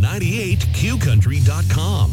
98qcountry.com.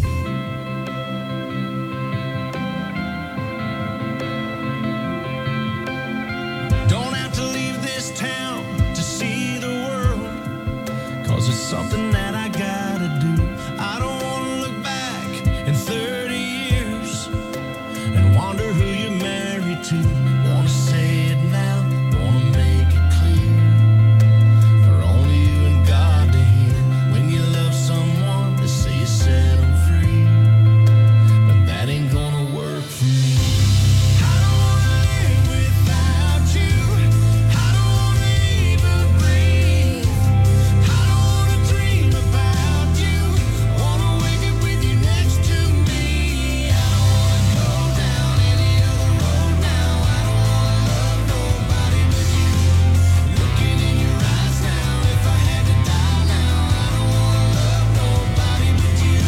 Don't have to leave this town to see the world, 'cause it's something that I gotta do. I don't want to look back in 30 years and wonder who you're married to. Want to say it now, want to make it clear, for only you and God to hear. When you love someone, they say you set them free, but that ain't gonna work for me. I don't wanna live without you. I don't wanna even breathe. I don't wanna dream about you. Wanna wake up with you next to me. I don't wanna go down any other road now. I don't wanna love nobody but you. Looking in your eyes now, if I had to die now, I don't wanna love nobody but you.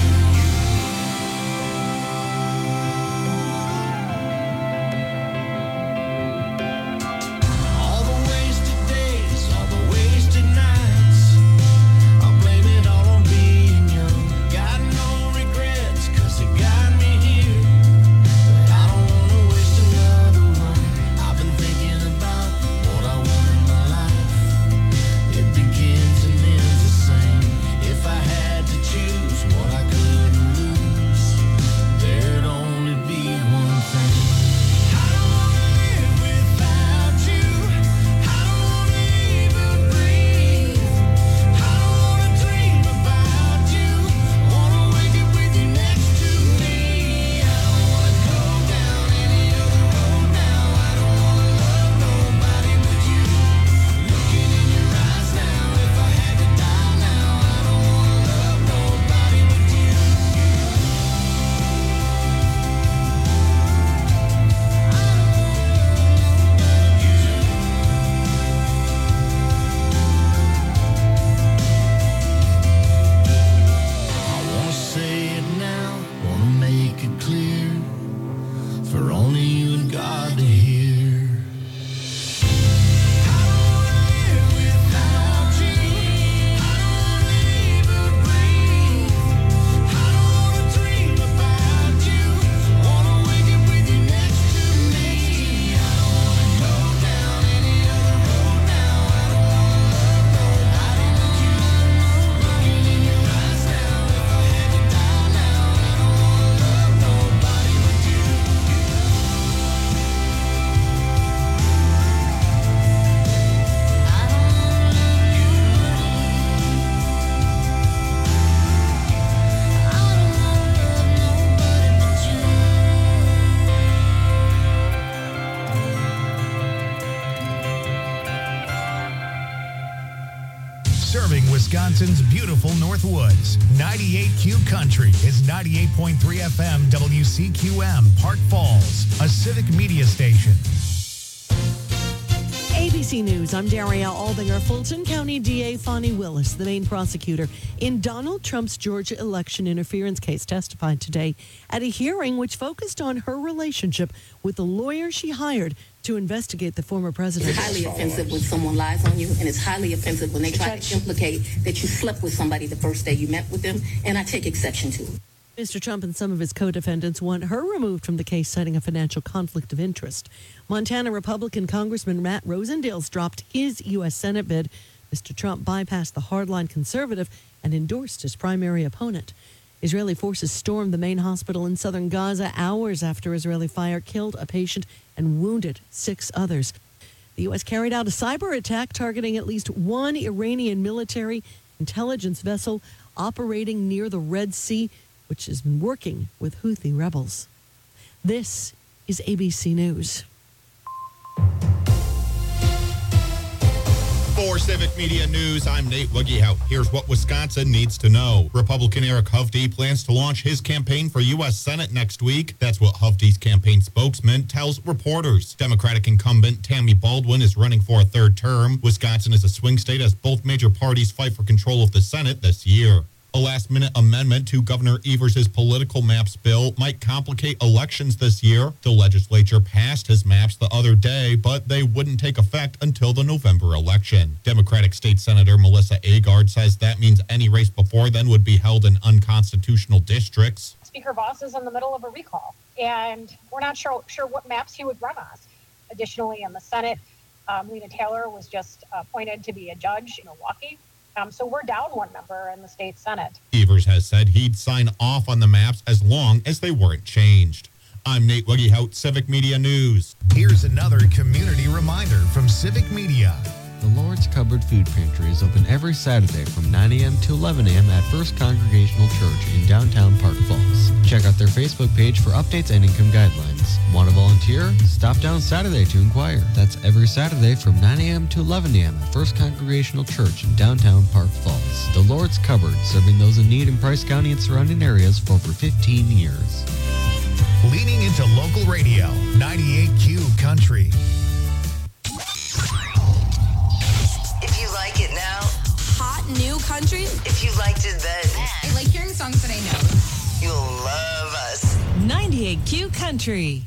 All the wasted days, all the wasted nights, I blame it all on being young. Got no regrets, 'cause it got me here, but I don't wanna waste another one. I've been thinking about what I want in my life. It begins and ends the same. If I had to choose what I couldn't lose, there'd only be one thing. I don't wanna live without you. I don't wanna even breathe. I don't wanna dream about you. Wanna wake up with you next to me. I don't wanna go down any other road now. I don't wanna love nobody but you. Looking in your eyes now, if I had to die now, I don't wanna love nobody but you. I wanna say it now, wanna make it clear, for only you and God to hear. I don't wanna live without you. I don't wanna even breathe. I don't wanna dream about you. Wanna wake up with you next to me. I don't wanna go down any other road now. I don't wanna love nobody but you. Looking in your eyes now, if I had to die now, I don't wanna love nobody but you. Serving Wisconsin's beautiful Northwoods. 98Q Country is 98.3 FM WCQM, Park Falls, a civic media station. ABC News, I'm Daria Aldinger. Fulton County DA Fani Willis, the main prosecutor in Donald Trump's Georgia election interference case, testified today at a hearing which focused on her relationship with the lawyer she hired to investigate the former president. It's highly offensive when someone lies on you, and it's highly offensive when they try to implicate that you slept with somebody the first day you met with them, and I take exception to it. Mr. Trump and some of his co-defendants want her removed from the case, citing a financial conflict of interest. Montana Republican Congressman Matt Rosendale's dropped his U.S. Senate bid. Mr. Trump bypassed the hardline conservative and endorsed his primary opponent. Israeli forces stormed the main hospital in southern Gaza hours after Israeli fire killed a patient and wounded 6 others. The U.S. carried out a cyber attack targeting at least one Iranian military intelligence vessel operating near the Red Sea, which has been working with Houthi rebels. This is ABC News. For Civic Media News, I'm Nate Wuggehout. Here's what Wisconsin needs to know. Republican Eric Hovde plans to launch his campaign for U.S. Senate next week. That's what Hovde's campaign spokesman tells reporters. Democratic incumbent Tammy Baldwin is running for a 3rd term. Wisconsin is a swing state as both major parties fight for control of the Senate this year. A last-minute amendment to Governor Evers' political maps bill might complicate elections this year. The legislature passed his maps the other day, but they wouldn't take effect until the November election. Democratic State Senator Melissa Agard says that means any race before then would be held in unconstitutional districts. Speaker Voss is in the middle of a recall, and we're not sure what maps he would run on. Additionally, in the Senate, Lena Taylor was just appointed to be a judge in Milwaukee. So we're down one member in the state Senate. Evers has said he'd sign off on the maps as long as they weren't changed. I'm Nate Wiggyhout, Civic Media News. Here's another community reminder from Civic Media. The Lord's Cupboard Food Pantry is open every Saturday from 9 a.m. to 11 a.m. at First Congregational Church in downtown Park Falls. Check out their Facebook page for updates and income guidelines. Want to volunteer? Stop down Saturday to inquire. That's every Saturday from 9 a.m. to 11 a.m. at First Congregational Church in downtown Park Falls. The Lord's Cupboard, serving those in need in Price County and surrounding areas for over 15 years. Leaning into local radio, 98Q Country. If you like it now, hot new country. if you liked it then, I like hearing songs that I know. you'll love us. 98Q Country.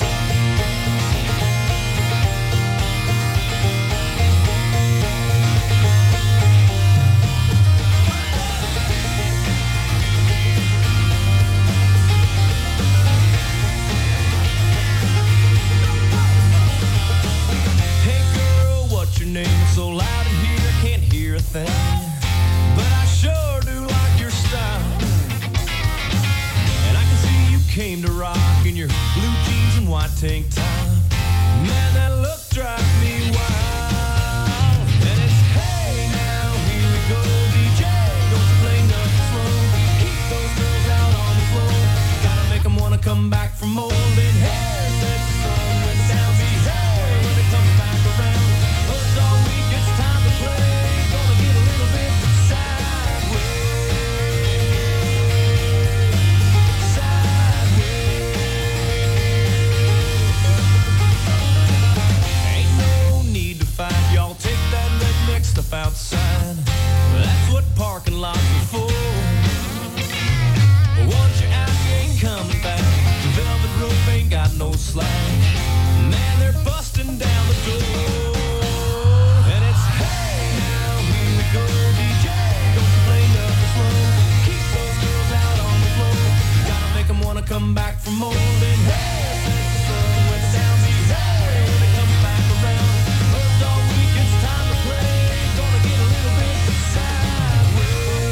Hey girl, what's your name? It's so loud in here, I can't hear a thing. But I sure do like your style. And I can see you came to rock in your blue jeans and white tank top. Man, that look drives me wild. And it's hey now, here we go, DJ. Don't you play nothing slow. Keep those girls out on the floor. Gotta make them wanna come back from more than hey. Let the sun went down, be hey when it comes back around. It's all week, it's time to play. Gonna get a little bit sideways. Ain't no need to fight, y'all take that redneck stuff outside. That's what parking lots are for. Once you're out, you ain't coming back. The velvet rope ain't got no slack. Man, they're busting down the door. And it's hey now, here we go, DJ. Don't you play nothing slow. Keep those girls out on the floor. Gotta make them wanna come back for more than hey. Since the sun went down, be hey when it comes back around. It's all week, it's time to play. Gonna get a little bit sideways.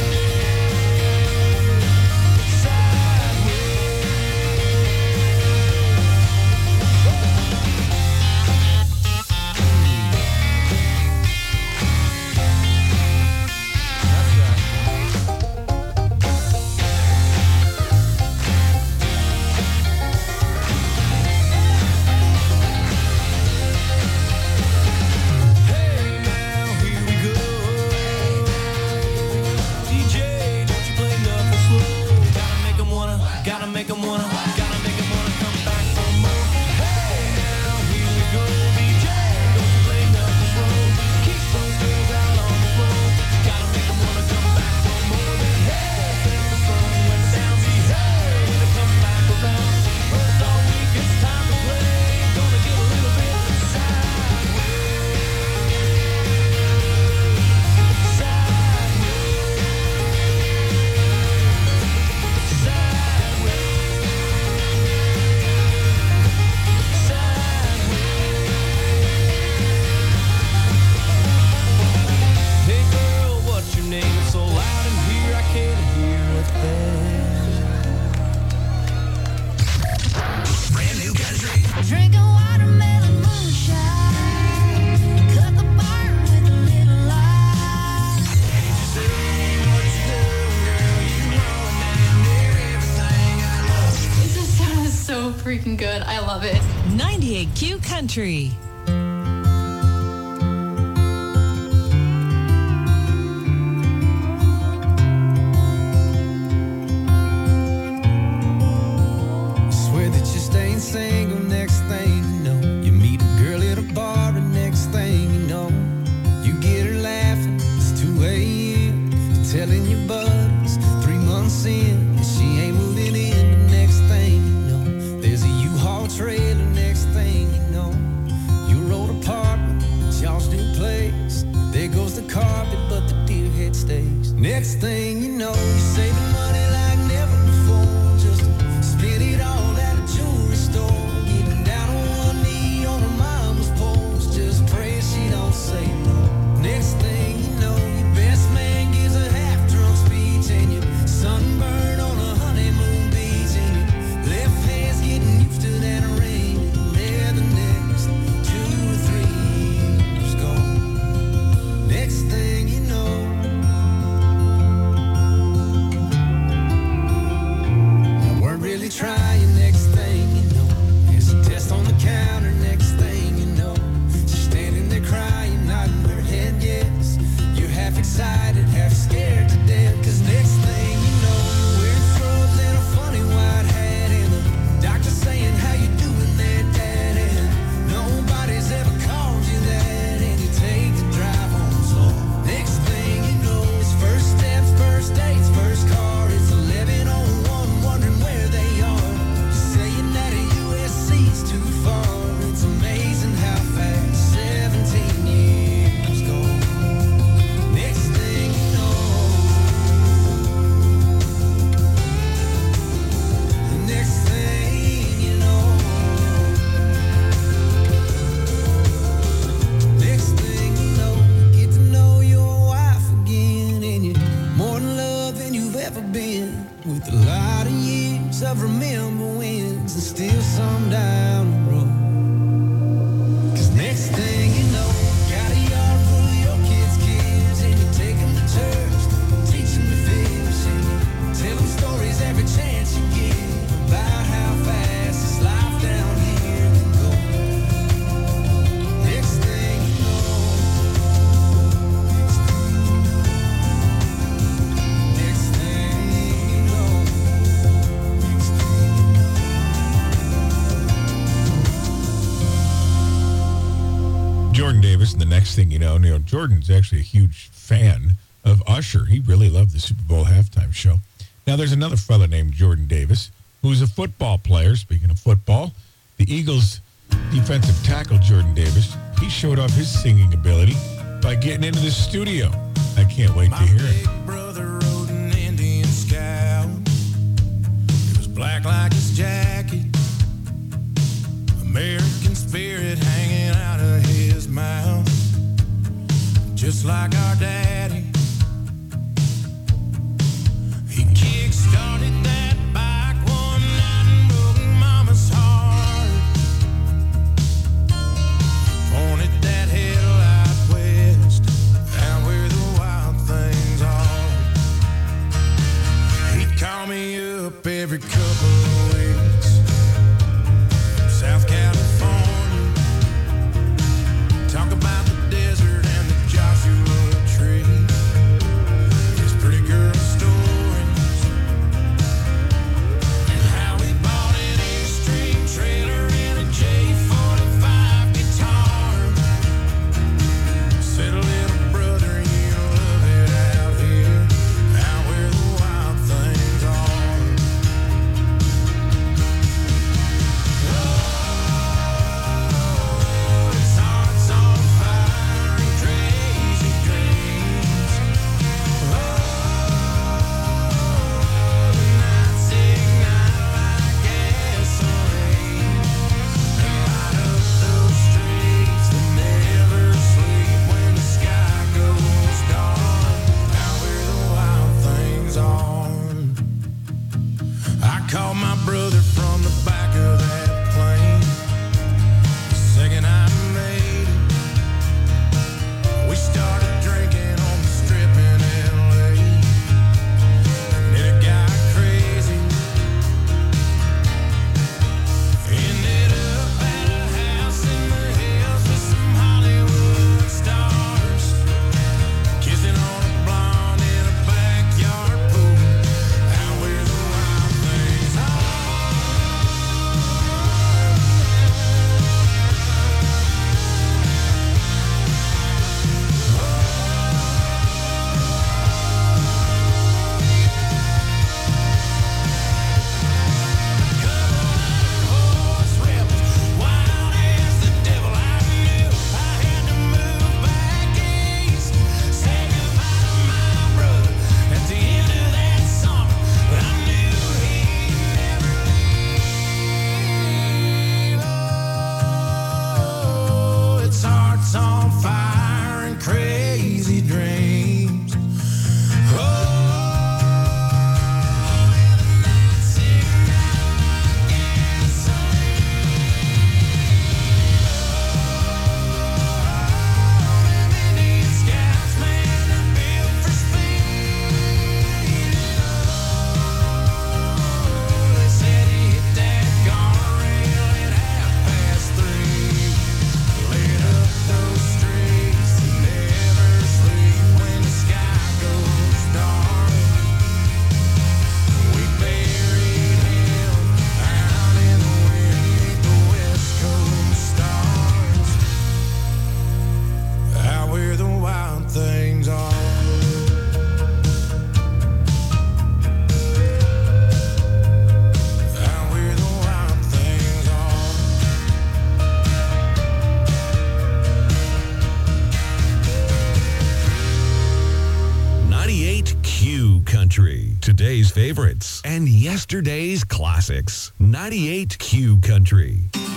Hey now, here we go. DJ, don't you play nothing slow. Gotta make 'em wanna come back for more. Hey now, here we go. DJ, don't you play nothing slow. Keep those girls out on the floor. Gotta make 'em wanna come back for more than hey. Since the sun went down, be hey when it comes back around. It's all week, it's time to play. Gonna get a little bit Hey girl, what's your name? It's so loud in here, I can't hear a thing. Brand new country. Drinking watermelon moonshine. Cut the barn with a little light. This sound is so freaking good. I love it. 98Q Country. Swear that you're staying single. Next thing you know, you meet a girl at a bar, and next thing you know, you get her laughing. It's 2 a.m. You telling your buddies 3 months in, she ain't moving in. The next thing you know, there's a U-Haul trailer. Next thing you know, your old apartment, y'all's new place. There goes the carpet, but the deer head stays. Next thing you know, you're saving money like never before. Just to spend it all at a jewelry store. Getting down on one knee on her mama's porch. Just pray she don't say no. Next thing you know, your best man gives a half-drunk speech, and you're sunburned on a honeymoon beach, and your left hand's getting used to that ring. And there the next 2 or 3 years go. Next thing you know, I weren't really trying. Next thing you know, there's a test on the counter. Next thing you know, she's standing there crying, nodding her head yes. You're half excited, half scared to death. Cause next thing you know, you're wearing scrubs and a funny white hat, and the doctor saying, how you doing there, Dad? And nobody's ever called you that, and you take the drive home slow. Next thing you know, it's first steps, first dates, first car. It's 11:01, wondering where they are. You're saying that a USC's too far. It's amazing how fast 17 years go. Next thing you know, the next thing you know, next thing you know, you get to know your wife again, and you're more in love than you've ever been. With a lot of years of remember wins, and still some down the road. Cause next thing you know, got a yard full of your kids, and you take them to church, teach them to fish, and you tell them stories every chance you get about how fast this life down here can go. Next thing you know, next thing you know, next thing you know. Jordan Davis, and the next thing you know, Jordan's actually a huge fan of Usher. He really loved the Super Bowl halftime show. Now, there's another fella named Jordan Davis who's a football player. Speaking of football, the Eagles' defensive tackle, Jordan Davis, he showed off his singing ability by getting into the studio. I can't wait to hear it. Big brother rode an Indian Scout. It was black like his jacket. American spirit hanging out of his mouth. Just like our daddy. He kick-started that bike one night and broke mama's heart. Pointed that headlight west, out where the wild things are. He'd call me up every couple of weeks. South California. Talk about the desert and the Joshua tree. His pretty girl stories. And how he bought an A-string trailer and a J45 guitar. Said, little brother, you love it out here, out where the wild things are. His heart's on fire and crazy dreams. The nights ignite like gasoline and light up those streets that never sleep when the sky goes dark, out where the wild things are. I called my brother from the back of that plane. The second I made it, we started drinking on the strip in LA. And then it got crazy. Ended up at a house in the hills with some Hollywood stars, kissing on a blonde in a backyard pool, out where the wild things are. 98Q Country. Today's favorites and yesterday's classics. 98Q Country.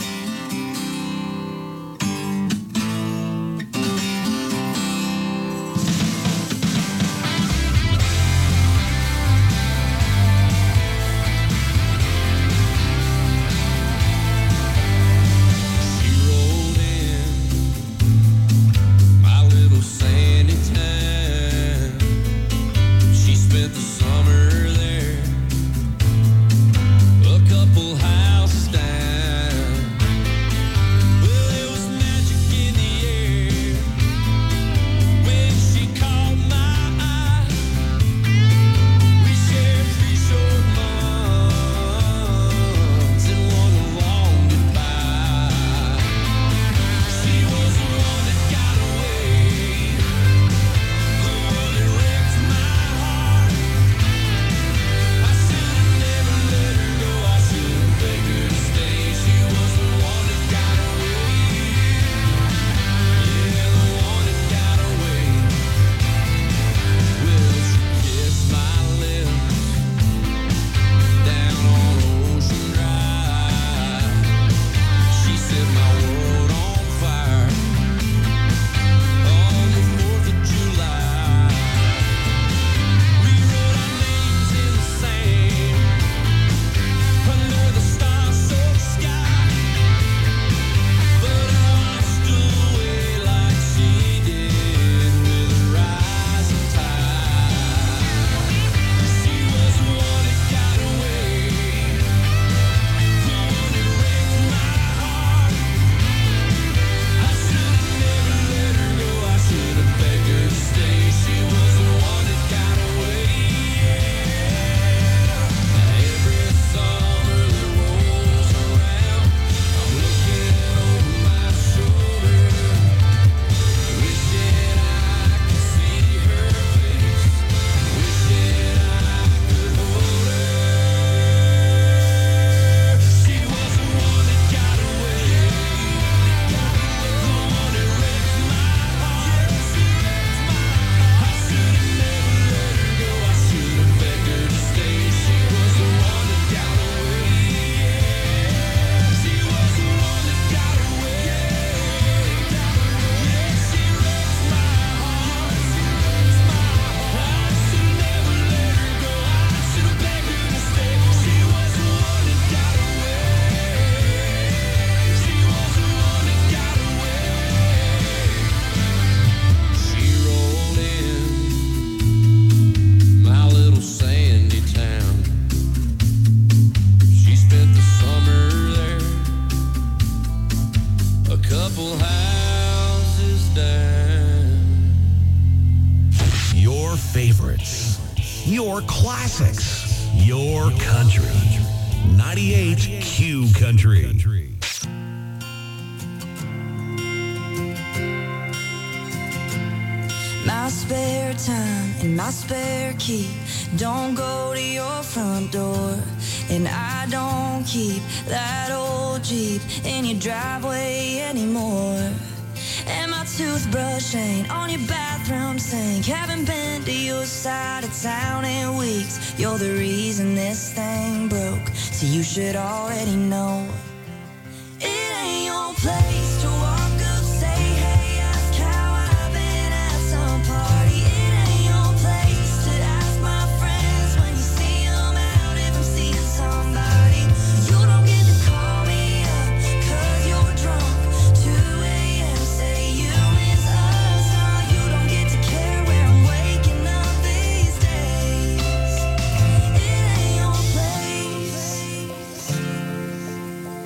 Your classics. Your country. 98Q Country. My spare time and my spare key don't go to your front door. And I don't keep that old Jeep in your driveway anymore. And my toothbrush ain't on your bathroom sink. Haven't been to your side of town in weeks. You're the reason this thing broke, so you should already know. It ain't your place to walk up, say hey, ask how I've been at some party. It ain't your place to ask my friends when you see them out if I'm seeing somebody. You don't get to call me up 'cause you're drunk. 2 a.m. say you miss us. Oh, you don't get to care where I'm waking up these days. It ain't your place.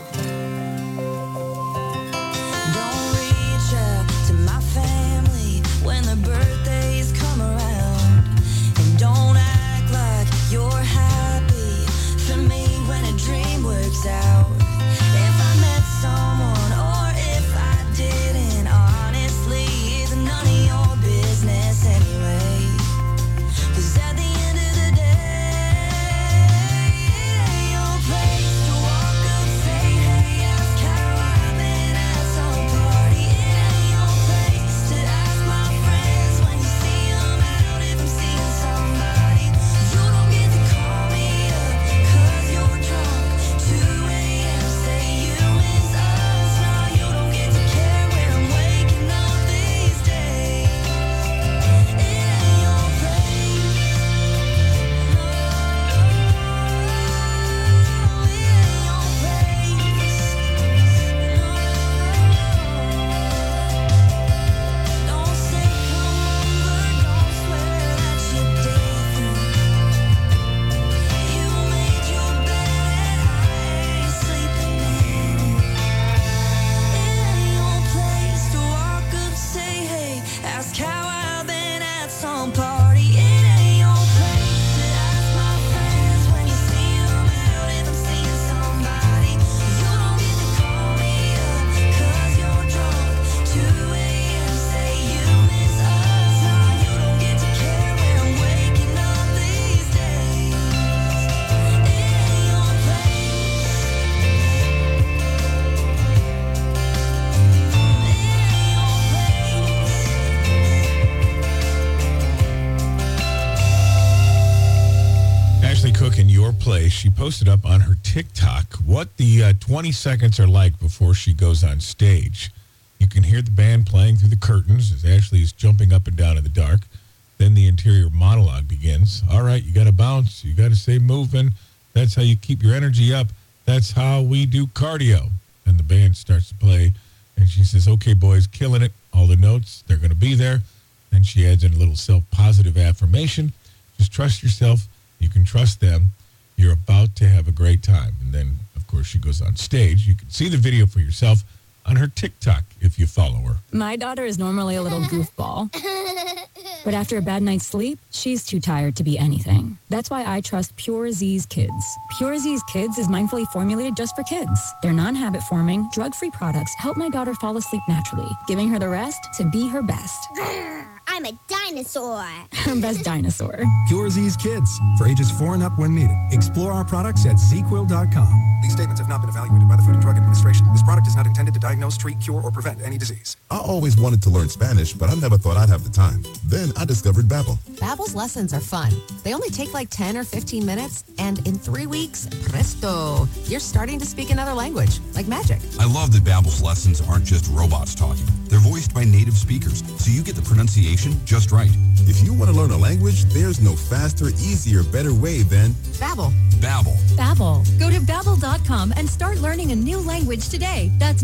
Place, she posted up on her TikTok what the 20 seconds are like before she goes on stage. You can hear the band playing through the curtains as Ashley is jumping up and down in the dark. Then the interior monologue begins. All right, you got to bounce. You got to stay moving. That's how you keep your energy up. That's how we do cardio. And the band starts to play, and she says, okay, boys, killing it. All the notes, they're going to be there. Then she adds in a little self-positive affirmation. Just trust yourself. You can trust them. You're about to have a great time. And then, of course, she goes on stage. You can see the video for yourself on her TikTok if you follow her. My daughter is normally a little goofball. But after a bad night's sleep, she's too tired to be anything. That's why I trust Pure Z's Kids. Pure Z's Kids is mindfully formulated just for kids. Their non-habit forming, drug-free products help my daughter fall asleep naturally, giving her the rest to be her best. I'm a dinosaur. Her best dinosaur. Pure Z's Kids, for ages 4 and up when needed. Explore our products at ZQuil.com. These statements have not been evaluated by the Food and Drug Administration. This product is not intended to diagnose, treat, cure, or prevent any disease. I always wanted to learn Spanish, but I never thought I'd have the time. Then I discovered Babbel. Babbel's lessons are fun. They only take like 10 or 15 minutes, and in 3 weeks, presto, you're starting to speak another language, like magic. I love that Babbel's lessons aren't just robots talking. They're voiced by native speakers, so you get the pronunciation just right. If you want to learn a language, there's no faster, easier, better way than Babbel. Babbel. Babbel. Go to Babbel.com and start learning a new language today. That's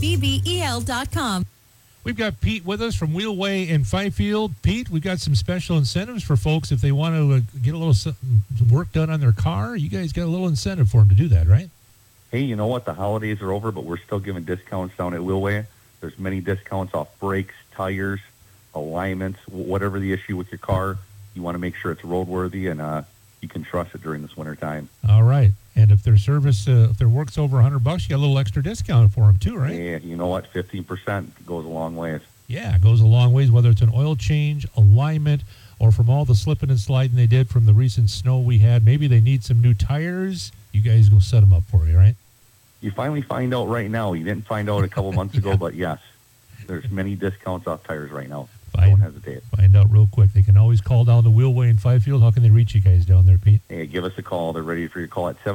BABBEL.com. We've got Pete with us from Wheelway in Fifield. Pete, we've got some special incentives for folks if they want to get a little work done on their car. You guys got a little incentive for them to do that, right? Hey, you know what? The holidays are over, but we're still giving discounts down at Wheelway. There's many discounts off brakes, tires, alignments, whatever the issue with your car. You want to make sure it's roadworthy and you can trust it during this winter time. All right. And if their service, if their work's over $100, you get a little extra discount for them too, right? Yeah, you know what? 15% goes a long ways. Yeah, it goes a long ways, whether it's an oil change, alignment, or from all the slipping and sliding they did from the recent snow we had. Maybe they need some new tires. You guys go set them up for you, right? You finally find out right now. You didn't find out a couple months ago, but yes, there's many discounts off tires right now. Don't hesitate. Find out real quick. They can always call down the Wheelway in Fifield. How can they reach you guys down there, Pete? Hey, give us a call. They're ready for your call at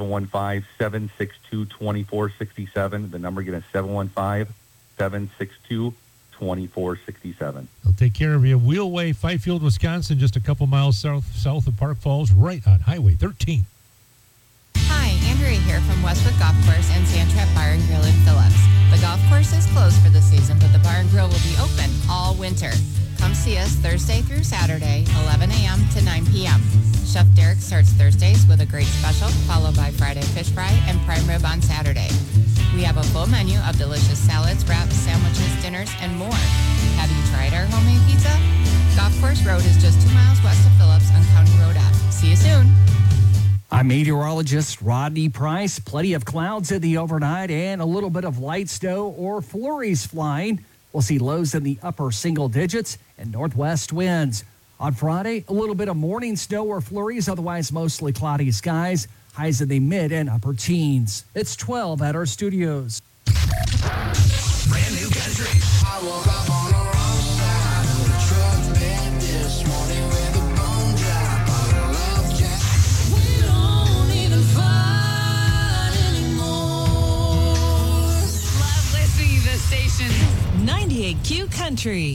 715-762-2467. The number again is 715-762-2467. They'll take care of you. Wheelway, Fifield, Wisconsin, just a couple miles south of Park Falls, right on Highway 13. Hi, Andrea here from Westwood Golf Course and Sand Trap Bar and Grill in Phillips. The golf course is closed for the season, but the bar and grill will be open all winter. Come see us Thursday through Saturday, 11 a.m. to 9 p.m. Chef Derek starts Thursdays with a great special, followed by Friday fish fry and prime rib on Saturday. We have a full menu of delicious salads, wraps, sandwiches, dinners, and more. Have you tried our homemade pizza? Golf Course Road is just 2 miles west of Phillips on County Road F. See you soon. I'm meteorologist Rodney Price. Plenty of clouds in the overnight and a little bit of light snow or flurries flying. We'll see lows in the upper single digits and northwest winds. On Friday, a little bit of morning snow or flurries, otherwise mostly cloudy skies. Highs in the mid and upper teens. It's 12 at our studios. Brand new country. I woke up on the wrong side of the truck bed this morning with a bone dry bottle of Jack. We don't even fight anymore. Love listening to this station. 98Q Country.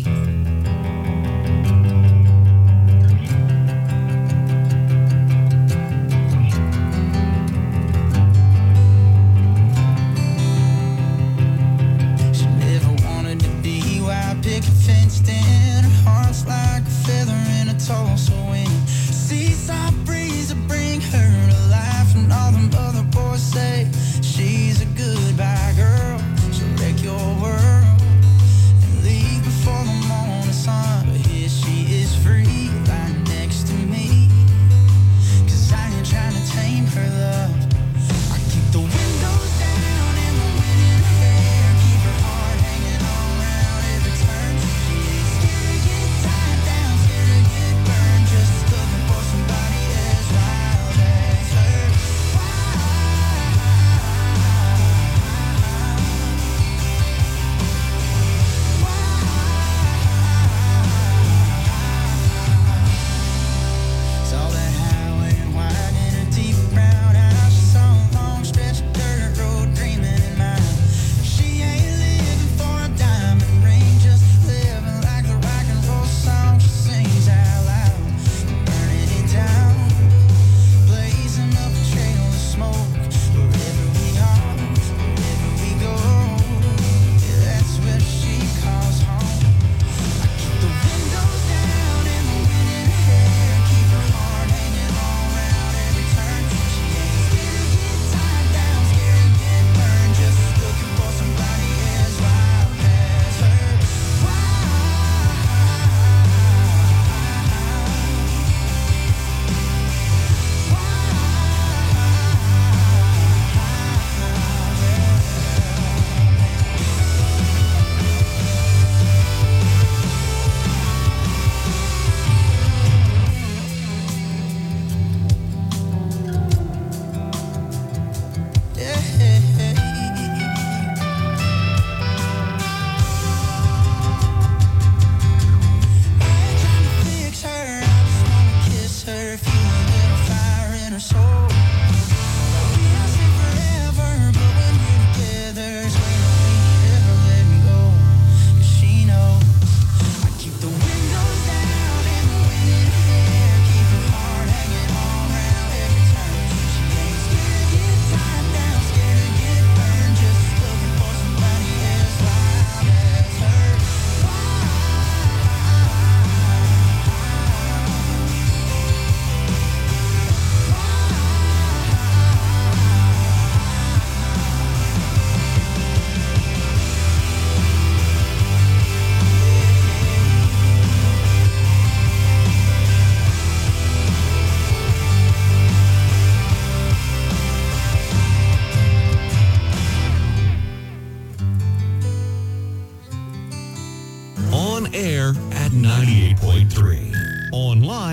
Picket fenced in, heart's like a feather in a Tulsa wind. Seaside breeze will bring her to life, and all them other boys say she's a goodbye girl. She'll wreck your world and leave before the morning.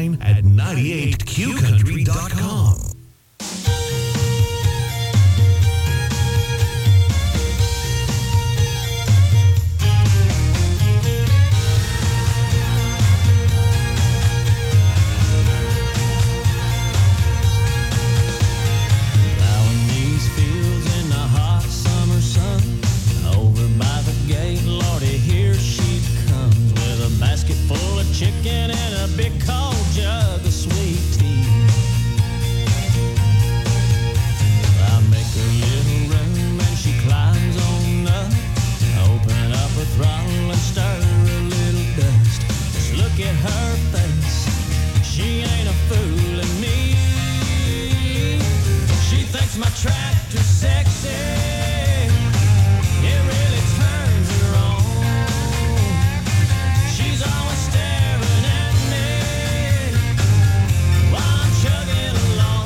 online at 98qcountry.com. Plowing these fields in the hot summer sun. Over by the gate, Lordy, here she comes with a basket full of chicken and a big cold jug of sweet tea. I make a little room and she climbs on up. Open up a throttle and stir a little dust. Just look at her face, she ain't a fooling me. She thinks my tractor's sexy. It really turns her on. She's always staring at me while I'm chugging along.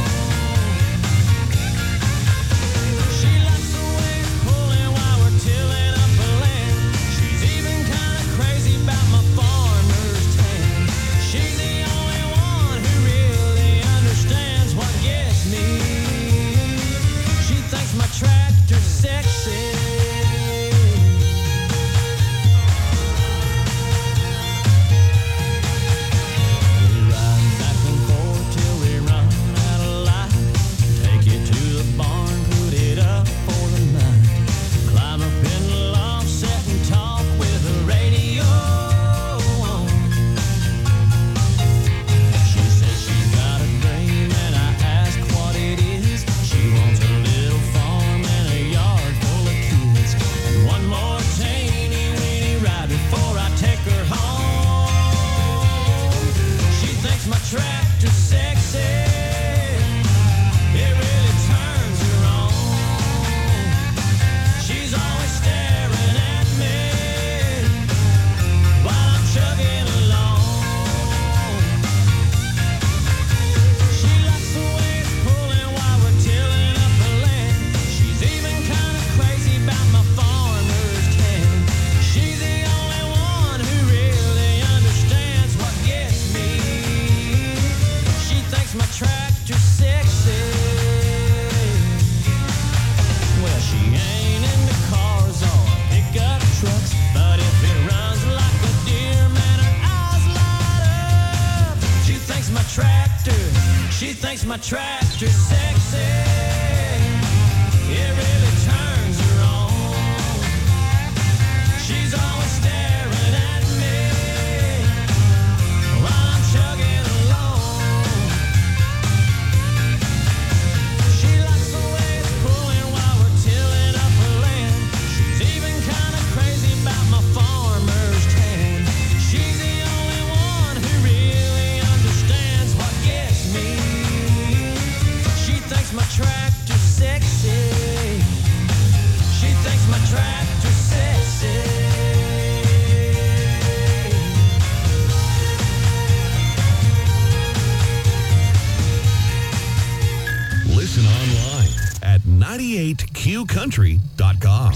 She likes the way it's pulling while we're tilling up the land. She's even kind of crazy about my farmer's tan. She's the only one who really understands what gets me. She thinks my tractor's sexy. We ride back and forth till we run out of light. Take it to the barn, put it up for the night. Climb up in the loft, sit and talk with the radio on. She says she's got a dream and I ask what it is. She wants a little farm and a yard full of kids. And one more teeny weeny ride before I take her home. She thinks my tractor's sexy. It really turns her on. She's always staring at me while I'm chugging along. She likes the way it's pulling while we're tilling up the land. She's even kind of crazy about my farmer's tan. She's the only one who really understands what gets me. She thinks my tractor's sexy. Well, she ain't into cars or pickup trucks, but if it runs like a deer, man, her eyes light up. She thinks my tractor's sexy. It really turns her on. She's always staring at me while I'm chugging along. She likes the way it's pulling while we're tilling up her land. She's even kind of crazy about my farmer's tan. She's the only one who really understands what gets me. She thinks my tractor's sexy. She thinks my tractor's sexy. Listen online at 98qcountry.com.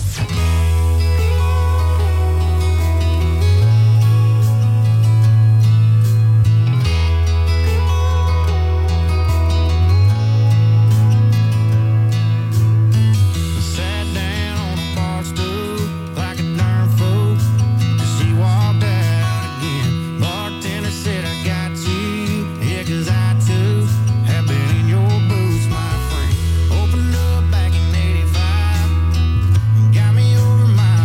Sat down on a bar stool like a darn fool. She walked out again. Bartender said, I got you. Yeah, 'cause I too have been in your boots, my friend. Opened up back in '85. Got me over my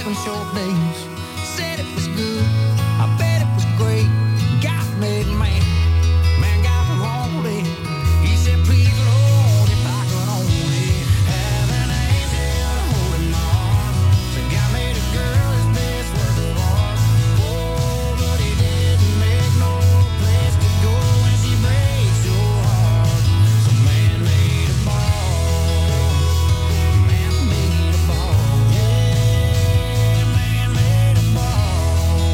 7 short days. Said it was good, I bet it was great. Got made man, man got lonely. He said, please Lord, if I could only have an angel holding my arm. The guy made a girl his best work of art. Oh, but he didn't make no place to go when she breaks your heart. So man made a ball. Man made a ball. Yeah, man made a ball.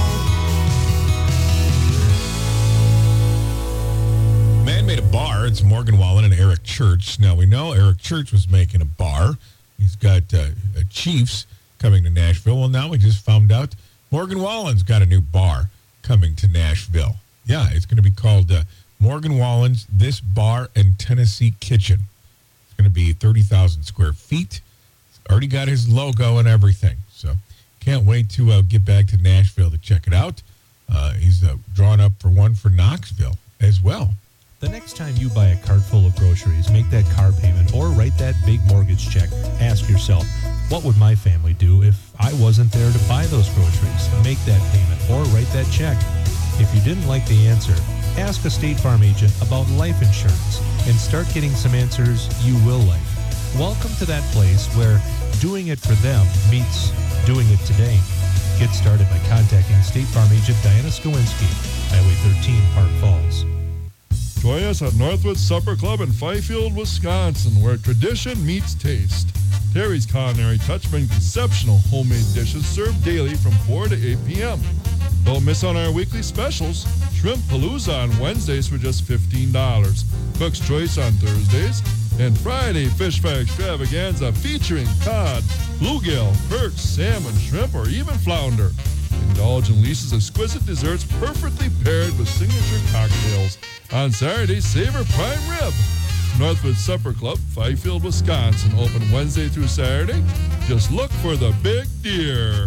Man Made a Bar. It's Morgan Wallen and Eric Church. Now, we know Eric Church was making a bar. He's got Chiefs coming to Nashville. Well, now we just found out Morgan Wallen's got a new bar coming to Nashville. Yeah, it's going to be called Morgan Wallen's This Bar and Tennessee Kitchen. It's going to be 30,000 square feet. It's already got his logo and everything. So can't wait to get back to Nashville to check it out. He's drawn up for one for Knoxville as well. The next time you buy a cart full of groceries, make that car payment, or write that big mortgage check, ask yourself, what would my family do if I wasn't there to buy those groceries, make that payment, or write that check? If you didn't like the answer, ask a State Farm agent about life insurance and start getting some answers you will like. Welcome to that place where doing it for them meets doing it today. Get started by contacting State Farm agent Diana Skowinski, Highway 13, Park Falls. Join us at Northwood Supper Club in Fifield, Wisconsin, where tradition meets taste. Terry's Culinary Touch brings exceptional homemade dishes served daily from 4 to 8 p.m. Don't miss on our weekly specials. Shrimp Palooza on Wednesdays for just $15. Cook's Choice on Thursdays. And Friday Fish Fry Extravaganza featuring cod, bluegill, perch, salmon, shrimp, or even flounder. Indulge in Lisa's exquisite desserts perfectly paired with signature cocktails. On Saturday, savor prime rib. Northwood Supper Club, Fifield, Wisconsin. Open Wednesday through Saturday. Just look for the big deer.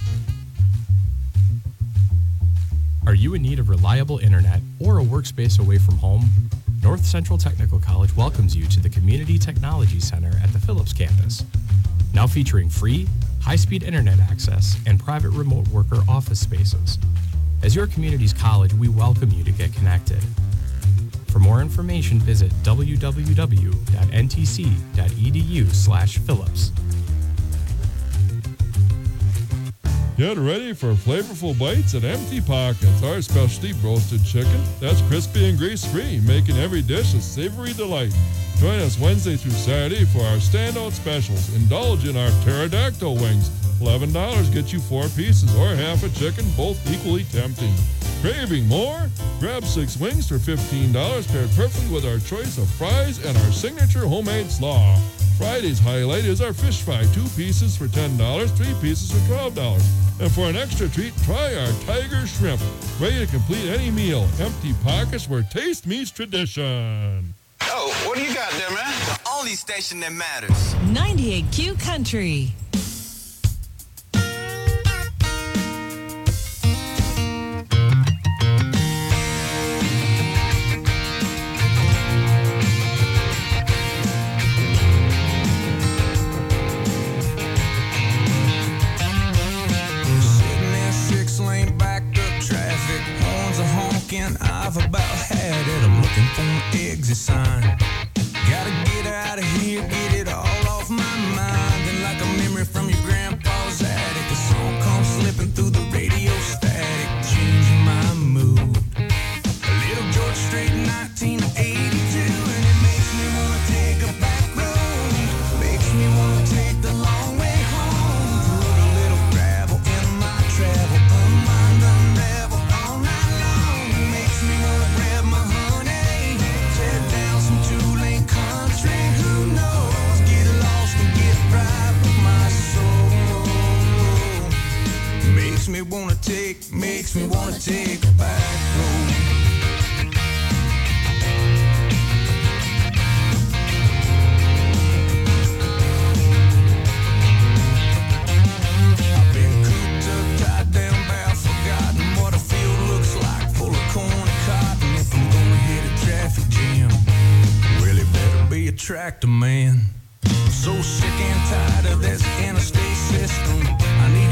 Are you in need of reliable internet or a workspace away from home? North Central Technical College welcomes you to the Community Technology Center at the Phillips campus. Now featuring free, high-speed internet access and private remote worker office spaces. As your community's college, we welcome you to get connected. For more information, visit www.ntc.edu/Phillips. Get ready for flavorful bites at Empty Pockets, our specialty roasted chicken that's crispy and grease-free, making every dish a savory delight. Join us Wednesday through Saturday for our standout specials. Indulge in our pterodactyl wings. $11 gets you 4 pieces or half a chicken, both equally tempting. Craving more? Grab 6 wings for $15, paired perfectly with our choice of fries and our signature homemade slaw. Friday's highlight is our fish fry, 2 pieces for $10, 3 pieces for $12. And for an extra treat, try our tiger shrimp. Ready to complete any meal. Empty Pockets, where taste meets tradition. Oh, what do you got there, man? The only station that matters. 98Q Country. I've about had it. I'm looking for an exit sign. Gotta get out of here, get it all off my mind. And like a memory from your grandpa's attic, a song comes slipping through the radio static, changing my mood. A little George Strait, 1982, and it makes me wanna take a back road. Makes me wanna take the long way home. Put a little gravel in my travel, unwind, unravel all night long. Makes me wanna grab my honey, tear down some two-lane country. Who knows? Get lost and get right with my soul. Makes me wanna take a back road. I've been cooped up, tied down, bound, forgotten what a field looks like, full of corn and cotton. If I'm gonna hit a traffic jam, well, it better be a tractor man. I'm so sick and tired of this interstate system. I need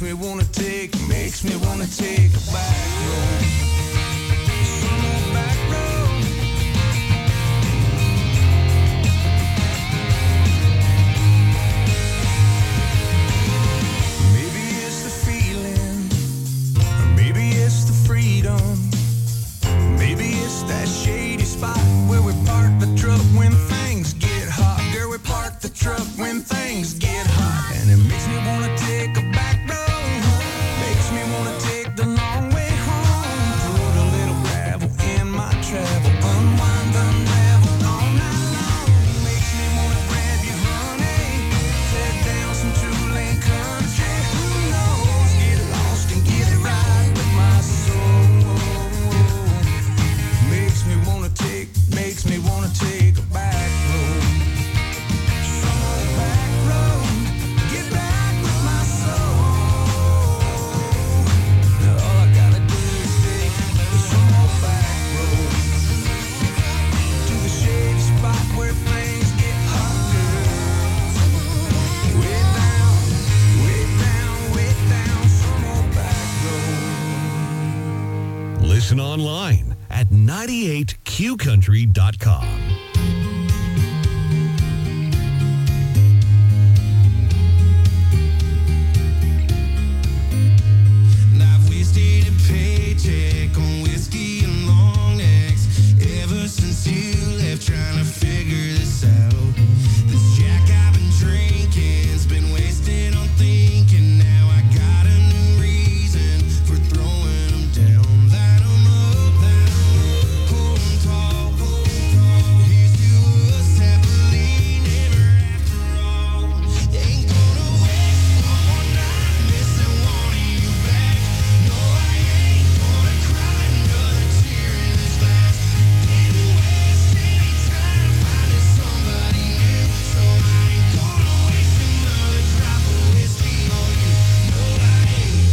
me wanna take a back road. Some old back road. Maybe it's the feeling, or maybe it's the freedom. Maybe it's that shady spot where we park the truck when things get hot. Girl, we park the truck when things get hot. And it makes me wanna take a back road. Makes me wanna take the long way home. Put a little gravel in my travel. Unwind, unravel all night long. Makes me wanna grab you, honey. Tear down some two-lane country. Who knows? Get lost and get right with my soul. Makes me wanna take a back road. Some old back road. Get back with my soul. Now all I gotta do is take some old back road to the shady spot where things get hot, girl. Way down, way down, way down, some old back road. Listen online at 98qcountry.com. I've wasted a paycheck on whiskey and long necks ever since you left, trying to figure this out. This Jack I've been drinking's been wasted on thinking. Now I got a new reason for throwing them down. Light 'em up, hold 'em tall. Here's to us happily never after all. Ain't gonna waste one more night missing wanting you back. No, I ain't gonna cry another tear in this glass. Didn't waste any time finding somebody new, so I ain't gonna waste another drop of whiskey on you. No, I ain't.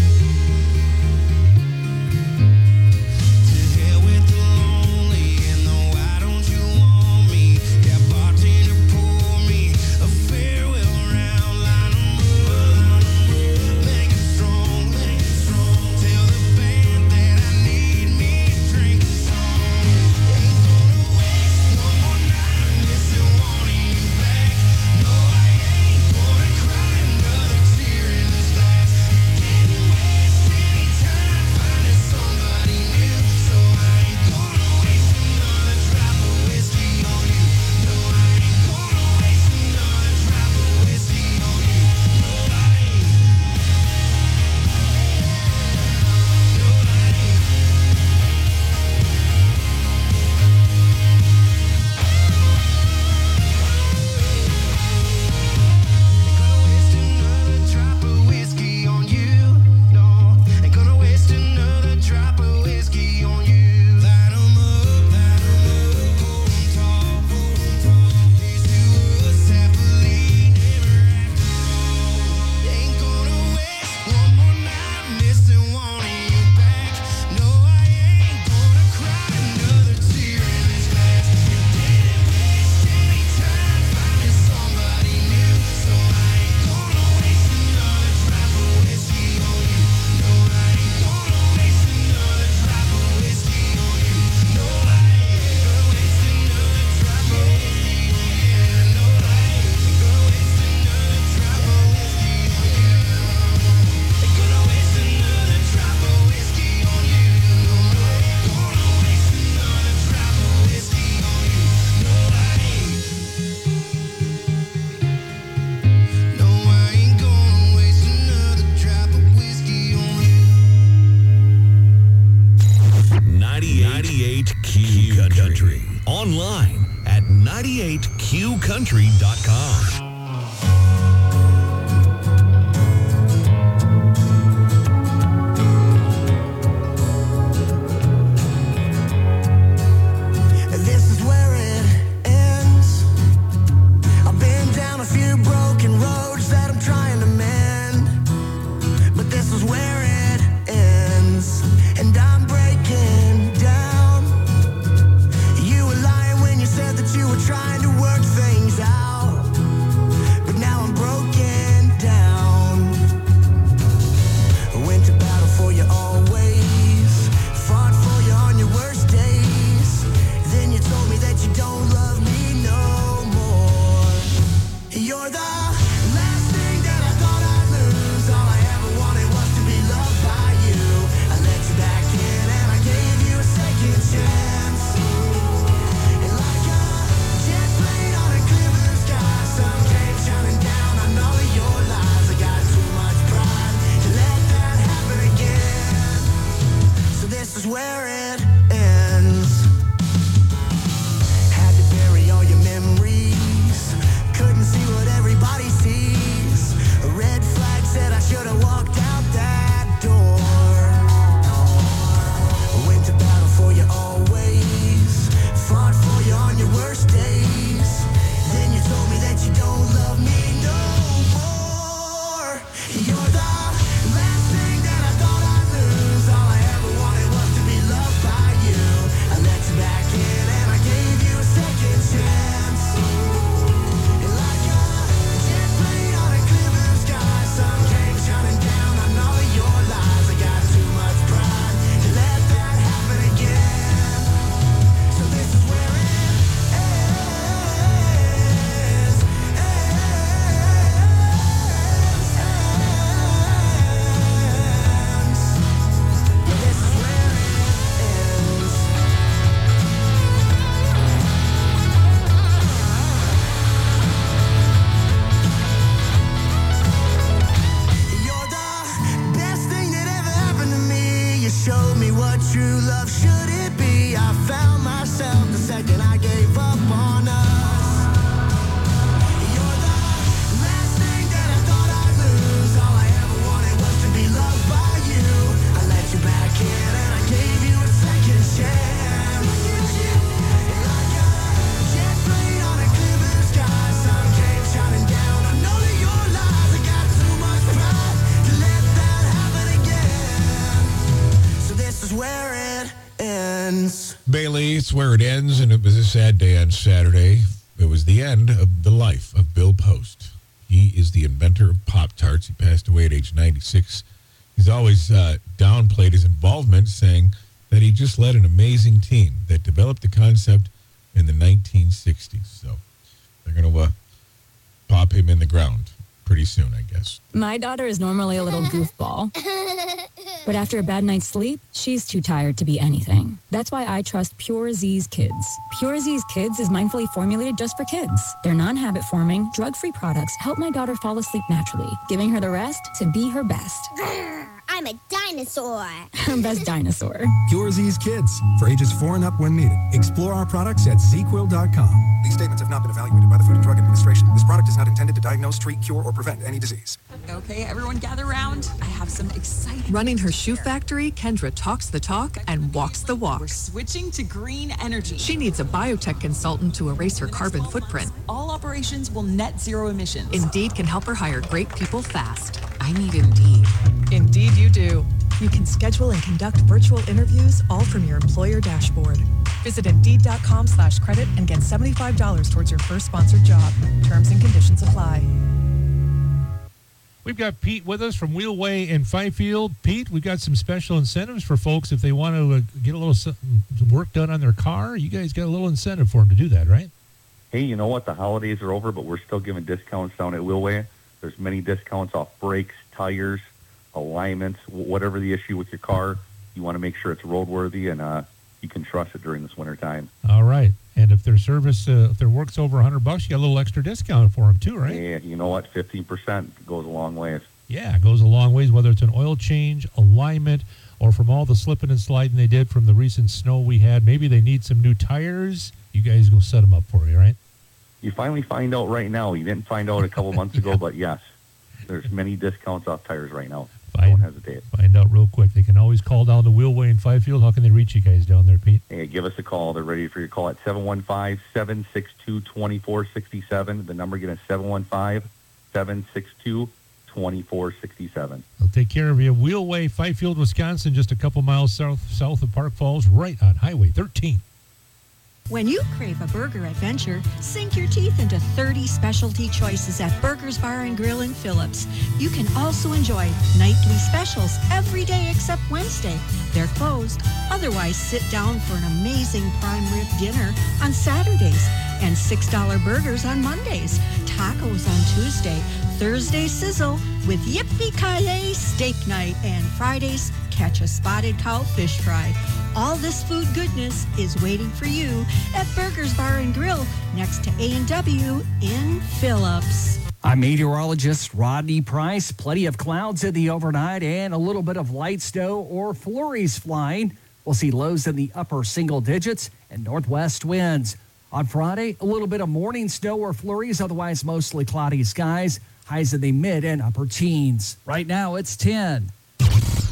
To hell with the lonely and the why don't you want me? Yeah, bartender, pour me a farewell round. Line 'em up, make it strong, make it strong. Tell the band that I need me a drink song. Ain't gonna waste one more night missing wanting you back. No, I ain't gonna cry another tear in this glass. Didn't waste any time finding somebody new, so I ain't gonna waste another drop of whiskey on you. No, I ain't gonna waste another drop of whiskey on you. No, I ain't. Drop of whiskey on you. No, ain't gonna waste another drop of whiskey on you. Light 'em up, hold 'em tall. Here's to us happily never after all. Ain't gonna waste one more night missing wanting you back. No, I ain't gonna cry another tear in this glass. Didn't waste any time finding somebody new, so I ain't gonna waste another drop of whiskey on you. No, I ain't gonna waste another drop of whiskey on you. No, I ain't gonna waste another drop of whiskey on you. No, I ain't gonna waste another drop of whiskey on you. Ain't gonna waste another drop of whiskey on you. No, I ain't gonna waste another drop of whiskey on you. No, I ain't. No, I ain't gonna waste another drop of whiskey on you. 98Q Country. Online at 98qcountry.com. This is where it ends. I've been down a few broken roads that I'm trying to mend, but this is where it ends, and I'm breaking down. You were lying when you said that you were trying to work things out. what true love should it be? I found myself the second I gave up on us. You're the last thing that I thought I'd lose. All I ever wanted was to be loved by you. I let you back in and I gave you a second chance. Like a jet plane on a clear blue sky, sun came shining down. I know that your lies, I got too much pride to let that happen again. So this is where it ends. Bailey, it's where it ends, and it was a sad day on Saturday. It was the end of the life of Bill Post. He is the inventor of Pop-Tarts. He passed away at age 96. He's always downplayed his involvement, saying that he just led an amazing team that developed the concept in the 1960s. So they're going to pop him in the ground pretty soon, I guess. My daughter is normally a little goofball. But after a bad night's sleep, she's too tired to be anything. That's why I trust Pure Z's Kids. Pure Z's Kids is mindfully formulated just for kids. Their non-habit forming, drug-free products help my daughter fall asleep naturally, giving her the rest to be her best. I'm a dinosaur. Her best dinosaur. Pure Z's Kids, for ages 4 and up when needed. Explore our products at ZQuil.com. These statements have not been evaluated by the Food and Drug Administration. This product is not intended to diagnose, treat, cure, or prevent any disease. Okay, everyone gather around. I have some exciting... Running her shoe factory, Kendra talks the talk and walks the walk. We're switching to green energy. She needs a biotech consultant to erase her carbon footprint. All operations will net zero emissions. Indeed can help her hire great people fast. I need Indeed. Indeed you do. You can schedule and conduct virtual interviews all from your employer dashboard. Visit Indeed.com/credit and get $75 towards your first sponsored job. Terms and conditions apply. We've got Pete with us from Wheelway in Fifield. Pete, we've got some special incentives for folks if they want to get a little work done on their car. You guys got a little incentive for them to do that, right? Hey, you know what? The holidays are over, but we're still giving discounts down at Wheelway. There's many discounts off brakes, tires, alignments, whatever the issue with your car. You want to make sure it's roadworthy and you can trust it during this winter time. All right. And if their service, if their work's over $100, you got a little extra discount for them too, right? Yeah, you know what? 15% goes a long ways. Yeah, it goes a long ways, whether it's an oil change, alignment, or from all the slipping and sliding they did from the recent snow we had. Maybe they need some new tires. You guys go set them up for you, right? You finally find out right now. You didn't find out a couple months ago, but yes, there's many discounts off tires right now. Don't hesitate. Find out real quick. They can always call down the Wheelway in Fifield. How can they reach you guys down there, Pete? Hey, give us a call. They're ready for your call at 715-762-2467. The number again is 715-762-2467. They'll take care of you. Wheelway, Fifield, Wisconsin, just a couple miles south of Park Falls, right on Highway 13. When you crave a burger adventure, sink your teeth into 30 specialty choices at Burgers Bar and Grill in Phillips. You can also enjoy nightly specials every day except Wednesday. They're closed. Otherwise, sit down for an amazing prime rib dinner on Saturdays and $6 burgers on Mondays. Tacos on Tuesday. Thursday sizzle with Yippee-Ki-Yay steak night, and Fridays catch a spotted cow fish fry. All this food goodness is waiting for you at Burgers Bar and Grill next to A&W in Phillips. I'm meteorologist Rodney Price. Plenty of clouds in the overnight and a little bit of light snow or flurries flying. We'll see lows in the upper single digits and northwest winds. On Friday, a little bit of morning snow or flurries, otherwise mostly cloudy skies. Highs in the mid and upper teens. Right now, it's 10. Big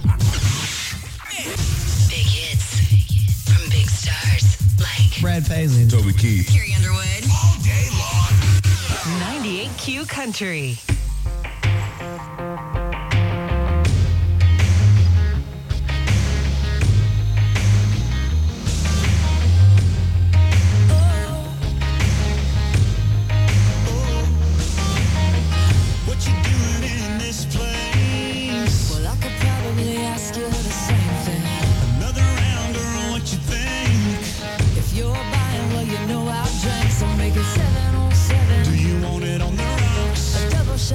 hits from big stars like Brad Paisley, Toby Keith, Carrie Underwood. all day long. 98Q Country. Double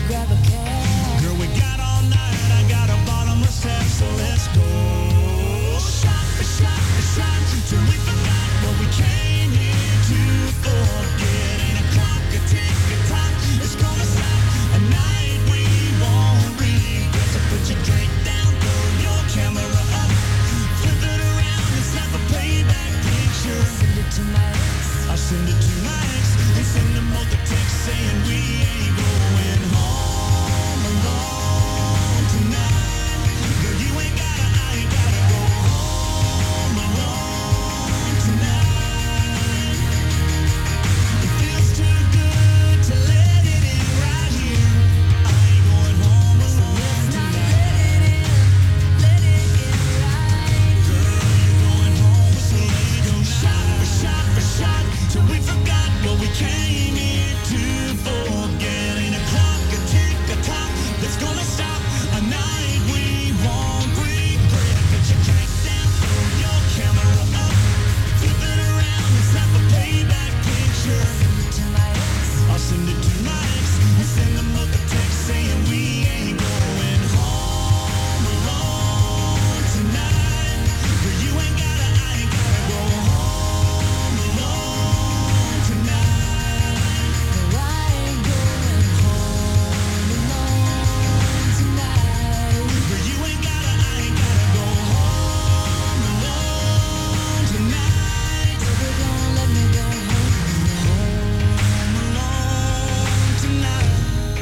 grab a cab. Girl, we got all night. I got a bottomless tap, so let's go. Shot for shot for shot, till we forgot what we came here to forget. Ain't a clock, a tick, a tock. It's gonna stop a night we won't regret. So put your drink down, throw your camera up, flip it around and snap a playback picture. Send it to my ex. I'll send it to my ex and send them all the text saying we ain't going home alone tonight. Girl, you ain't gotta, I ain't gotta go home alone tonight. It feels too good to let it in right here. I ain't going home alone tonight. Let it in right. Girl, you're going home with me. Go shot for shot for shot till we forgot what we came here to forget. Ain't a clock, a tick, a tock that's gonna stop a night we won't regret. Put your drink down, throw your camera up, flip it around and snap a playback picture. Send it to my ex. I'll send it to my ex and send them all the text saying we ain't going home alone tonight. But you ain't gotta, I ain't gotta go home alone tonight. No, I ain't going home alone tonight. But you ain't gotta, I ain't gotta go home alone tonight. So they don't let me go home alone tonight.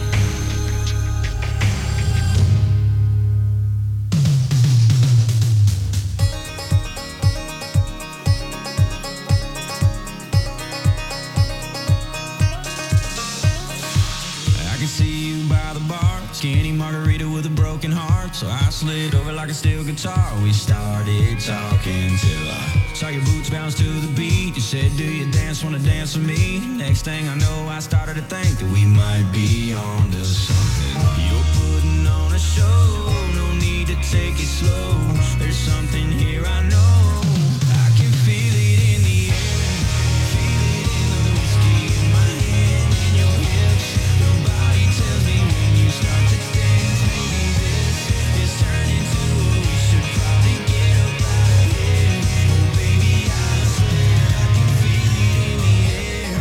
I can see you by the bar, skinny margarita with a broken heart. So I slid over like a steel guitar. We started talking till I saw your boots bounce to the beat. You said, do you wanna dance with me? Next thing I know, I started to think that we might be on to something. You're putting on a show, no need to take it slow. There's something here I know. I can feel it in the air, feel it in the whiskey in my hand, in your hips. Your body tells me when you start to dance, maybe this is turning to what we should probably get up out of here. Oh baby, I swear I can feel it in the air.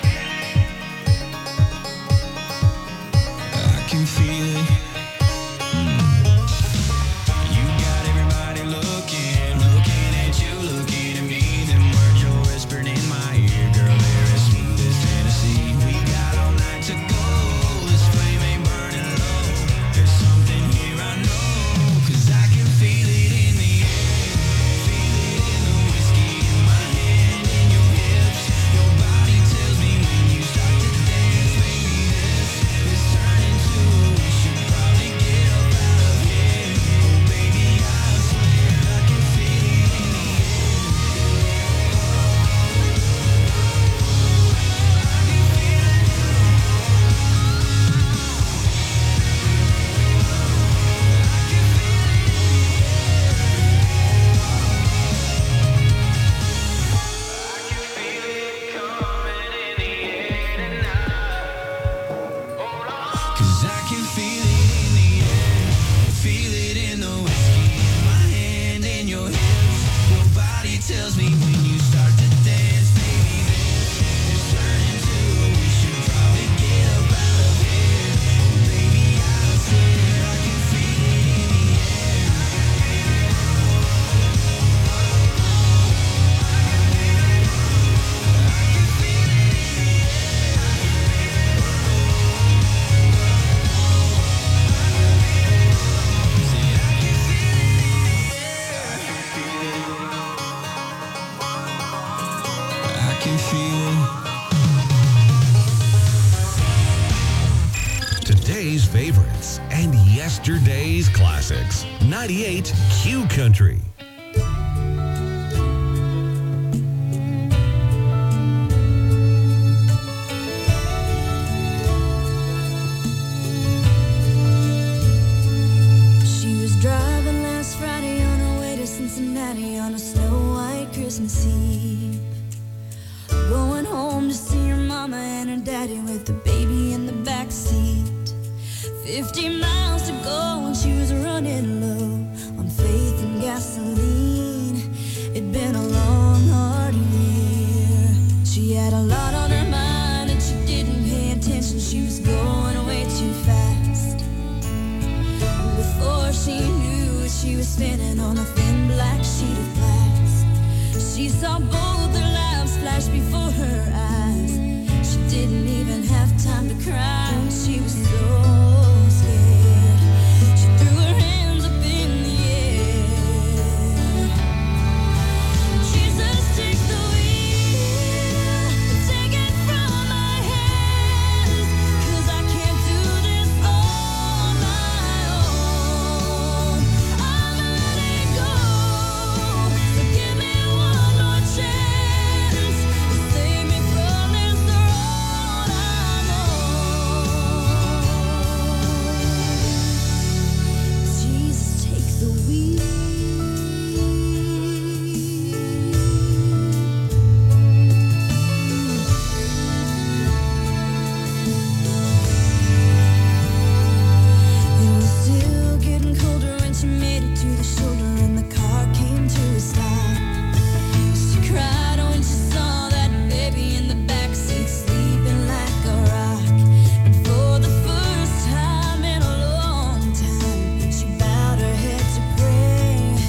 I can feel it. You got everybody looking at you, looking at me. Them words you're whispering in my ear, girl, they're as smooth as Tennessee. We got all night to go, this flame ain't burning low. There's something here I know, 'cause I can feel it in the air, feel it in the whiskey in my hand, in your hips. Your body tells me when you start to dance, maybe this is turning to what we should probably get up out of here. Oh baby, I swear I can feel it in the air. Cause I can feel it in the air, feel it in the whiskey in my hand, in your hips. Your body tells me when you start to dance, baby, this is turning to what we should probably get up out of here. Oh baby, I swear I can feel it in the air. I can feel it. Today's favorites and yesterday's classics. 98 Q Country. She was driving last Friday on her way to Cincinnati on a snow white Christmas Eve. Going home to see her mama and her daddy with the baby in the back seat. 50 miles to go and she was running low on faith and gasoline. It'd been a long, hard year. She had a lot on her mind and she didn't pay attention. She was going way too fast. Before she knew it, she was spinning on a thin black sheet of glass. She saw both their lives flash before her eyes. She didn't even have time to cry. She was